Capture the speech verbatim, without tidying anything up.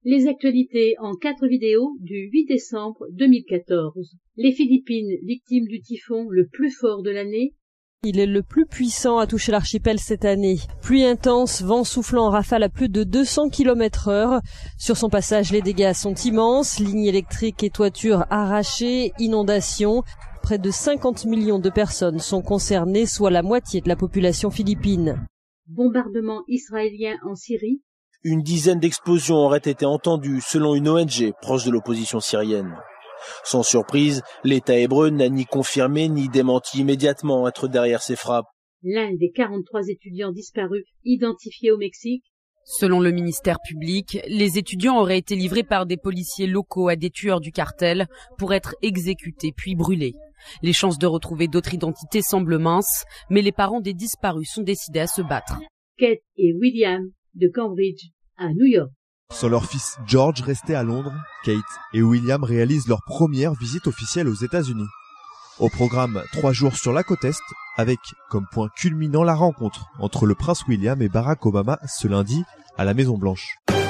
Les actualités en quatre vidéos du huit décembre deux mille quatorze. Les Philippines, victimes du typhon le plus fort de l'année. Il est le plus puissant à toucher l'archipel cette année. Pluie intense, vent soufflant en rafale à plus de deux cents kilomètres heure. Sur son passage, les dégâts sont immenses. Lignes électriques et toitures arrachées, inondations. Près de cinquante millions de personnes sont concernées, soit la moitié de la population philippine. Bombardement israélien en Syrie. Une dizaine d'explosions auraient été entendues selon une O N G proche de l'opposition syrienne. Sans surprise, l'État hébreu n'a ni confirmé ni démenti immédiatement être derrière ces frappes. L'un des quarante-trois étudiants disparus identifiés au Mexique. Selon le ministère public, les étudiants auraient été livrés par des policiers locaux à des tueurs du cartel pour être exécutés puis brûlés. Les chances de retrouver d'autres identités semblent minces, mais les parents des disparus sont décidés à se battre. Kate et William de Cambridge à New York. Sans leur fils George resté à Londres, Kate et William réalisent leur première visite officielle aux États-Unis. Au programme, trois jours sur la côte Est, avec comme point culminant la rencontre entre le prince William et Barack Obama ce lundi à la Maison Blanche.